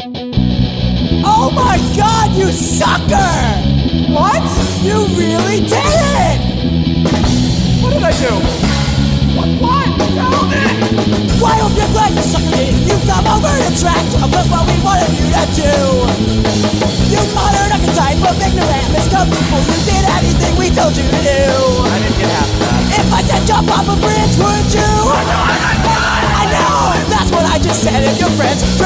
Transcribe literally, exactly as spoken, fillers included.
Oh my god, you sucker! What? You really did it! What did I do? What? What? Tell me! Why hope you're glad you sucker didn't you come over the track to put what we wanted you to do? You modern archetype of ignorant miscome people. You did everything we told you to do. I didn't get half of that. If I said jump off a bridge, would you? I know, I know, I know! That's what I just said. If your friends